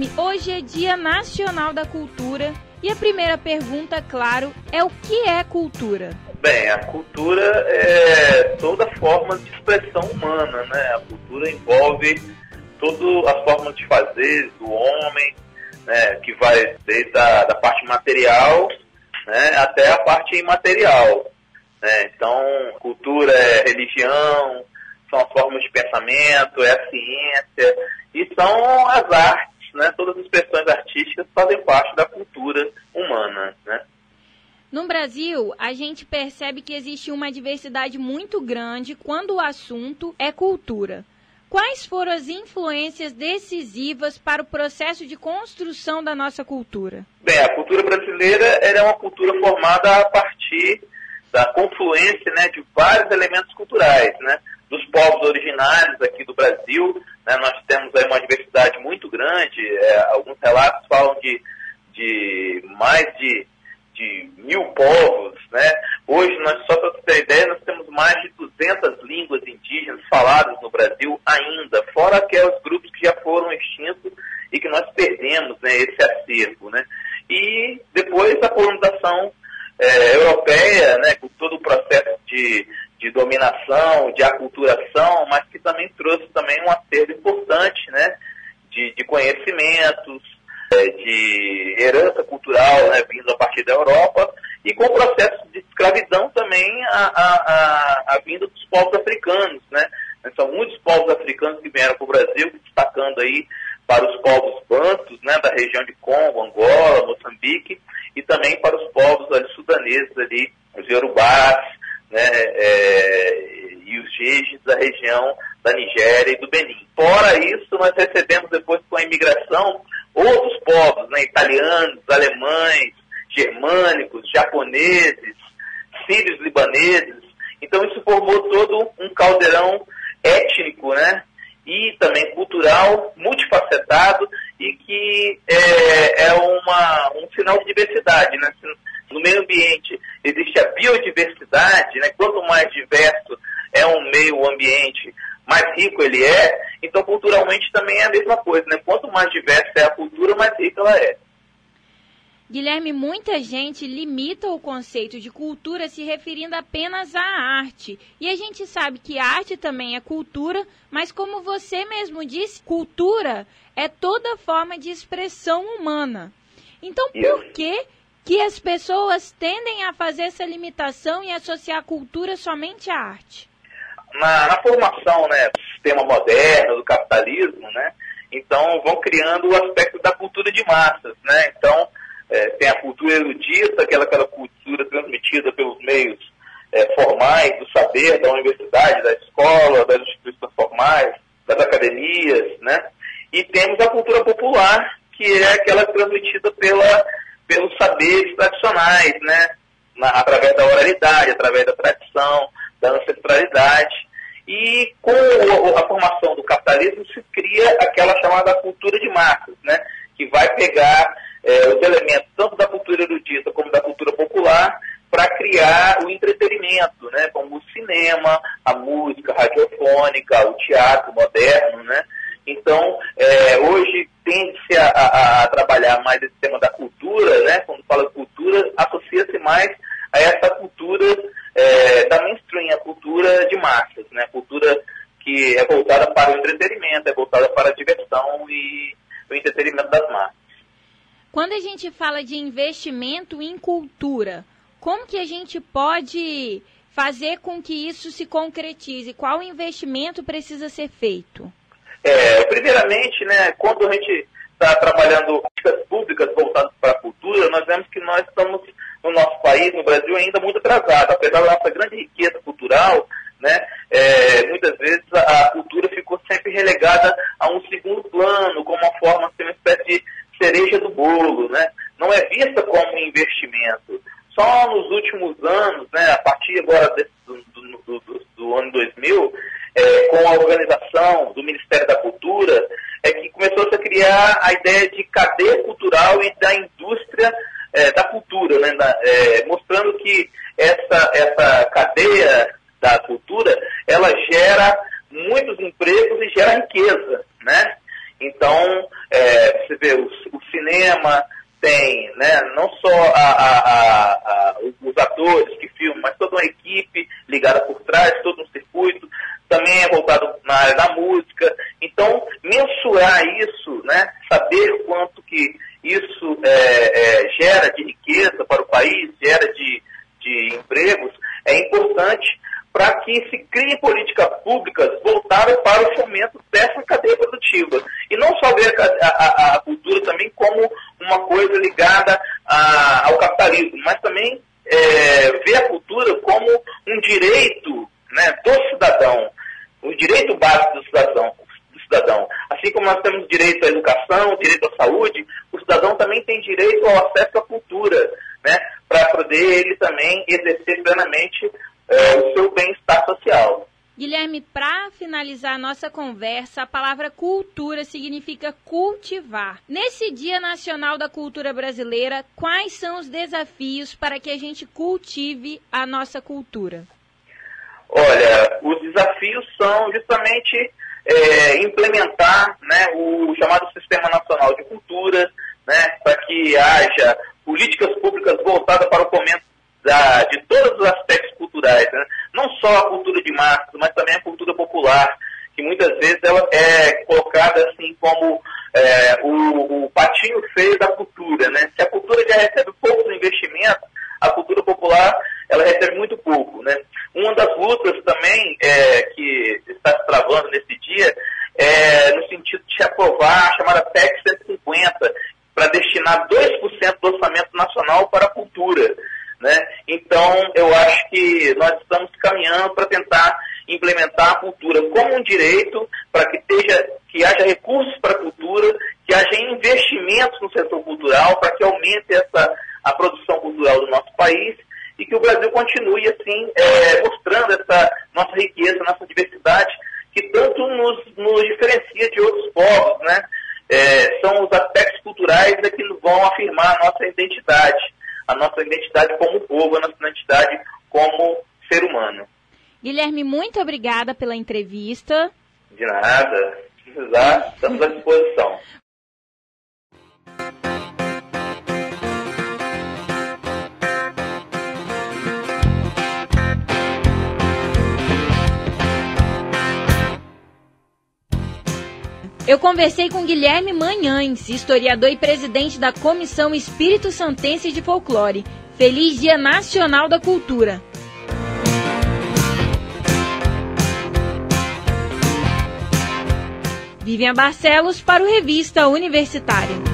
Guilherme, hoje é Dia Nacional da Cultura e a primeira pergunta, claro, é o que é cultura? Bem, a cultura é toda forma de expressão humana, né? A cultura envolve todas as formas de fazer do homem, né? Que vai desde a parte material, né? Até a parte imaterial, né? Então, cultura é religião, são as formas de pensamento, é a ciência e são as artes, né? Todas as expressões artísticas fazem parte da cultura humana, né? No Brasil, a gente percebe que existe uma diversidade muito grande quando o assunto é cultura. Quais foram as influências decisivas para o processo de construção da nossa cultura? Bem, a cultura brasileira é uma cultura formada a partir da confluência, né, de vários elementos culturais, né? Dos povos originários aqui do Brasil, né? Nós temos aí uma diversidade muito grande, alguns relatos falam de mais de 1.000 povos, né? Hoje, só para você ter ideia, nós temos mais de 200 línguas indígenas faladas no Brasil ainda, fora aqueles grupos que já foram extintos e que nós perdemos, né, esse acervo, né? E depois a colonização europeia, né, com todo o processo de dominação, de aculturação, mas que também trouxe também um acervo importante, né, de conhecimentos, de herança cultural, né, vindo a partir da Europa, e com o processo de escravidão também a vinda dos povos africanos, né? São muitos povos africanos que vieram para o Brasil, destacando aí para os povos bantus, né, da região de Congo, Angola, Moçambique, e também para os povos ali, sudaneses ali, os iorubás, né, e os jejis da região da Nigéria e do Benin. Fora isso, nós recebemos depois com a imigração outros povos, né, italianos, alemães, germânicos, japoneses, sírios, libaneses. Então isso formou todo um caldeirão étnico, né, e também cultural, multifacetado, e que é um sinal de diversidade, né? No meio ambiente existe a biodiversidade, né? Quanto mais diverso é um meio ambiente, mais rico ele é. Então, culturalmente também é a mesma coisa, né? Quanto mais diversa é a cultura, mais rica ela é. Guilherme, muita gente limita o conceito de cultura se referindo apenas à arte. E a gente sabe que arte também é cultura, mas como você mesmo disse, cultura é toda forma de expressão humana. Então, por que as pessoas tendem a fazer essa limitação e associar a cultura somente à arte? Na formação, né, do sistema moderno, do capitalismo, né, então vão criando o aspecto da cultura de massas, né, então tem a cultura erudita, aquela cultura transmitida pelos meios formais do saber, da universidade, da escola, das instituições formais, das academias, né, e temos a cultura popular, que é aquela transmitida pelos saberes tradicionais, né, através da oralidade, através da tradição, da ancestralidade. E com a formação do capitalismo se cria aquela chamada cultura de massas, né, que vai pegar os elementos tanto da cultura erudita como da cultura popular para criar o entretenimento, né, como o cinema, a música radiofônica, o teatro moderno, né. Então, hoje tende-se a trabalhar mais esse tema da cultura, né, quando fala de cultura, associa-se mais a essa cultura da mainstream, a cultura de massas, né? A cultura que é voltada para o entretenimento, é voltada para a diversão e o entretenimento das massas. Quando a gente fala de investimento em cultura, como que a gente pode fazer com que isso se concretize? Qual investimento precisa ser feito? Primeiramente, né, quando a gente está trabalhando políticas públicas voltadas para a cultura, nós vemos que nós estamos, no nosso país, no Brasil, ainda muito atrasados. Apesar da nossa grande riqueza cultural, né, muitas vezes a cultura ficou sempre relegada a um segundo plano, como uma forma, uma espécie de cereja do bolo, né? Não é vista como um investimento. Só nos últimos anos, né, a partir agora do ano 2000, com a organização do Ministério da Cultura, que começou a criar a ideia de cadeia cultural e da indústria da cultura, né, mostrando que essa cadeia da cultura, ela gera muitos empregos e gera riqueza, né? Então, você vê, o cinema tem, né, não só os atores que filmam, mas toda uma equipe ligada por trás, todo um circuito, também é voltado na área da música. Então, mensurar isso, né, saber quanto que isso gera de riqueza para o país, gera de empregos, é importante para que se criem políticas públicas voltadas para o fomento dessa cadeia produtiva. E não só ver a cultura também como uma coisa ligada ao capitalismo, mas também ver a cultura como um direito, né, do cidadão, o direito básico do cidadão. Assim como nós temos direito à educação, direito à saúde, o cidadão também tem direito ao acesso à cultura, né, para poder ele também exercer plenamente o seu bem-estar social. Guilherme, para finalizar a nossa conversa, a palavra cultura significa cultivar. Nesse Dia Nacional da Cultura Brasileira, quais são os desafios para que a gente cultive a nossa cultura? Olha, os desafios são justamente implementar, né, o chamado Sistema Nacional de Cultura, né, para que haja políticas públicas voltadas para o fomento de todos os aspectos culturais, né? Não só a cultura de massas, mas também a cultura popular, que muitas vezes ela é colocada assim como o patinho feio da cultura, né? Se a cultura já recebe poucos investimentos, a cultura popular ela recebe muito pouco, né? Uma das lutas também que está se travando nesse dia é no sentido de aprovar a chamada PEC 150, para destinar 2% do orçamento nacional para a cultura, né? Então, eu acho que nós estamos caminhando para tentar implementar a cultura como um direito, para que haja recursos para a cultura, que haja investimentos no setor cultural, para que aumente a produção cultural do nosso país e que o Brasil continue, assim, mostrando essa nossa riqueza, nossa diversidade, que tanto nos diferencia de outros povos, né? São os aspectos culturais que vão afirmar a nossa identidade como povo, a nossa identidade como ser humano. Guilherme, muito obrigada pela entrevista. De nada, se precisar, estamos à disposição. Eu conversei com Guilherme Manhães, historiador e presidente da Comissão Espírito Santense de Folclore. Feliz Dia Nacional da Cultura! Vivian Barcelos para o Revista Universitária.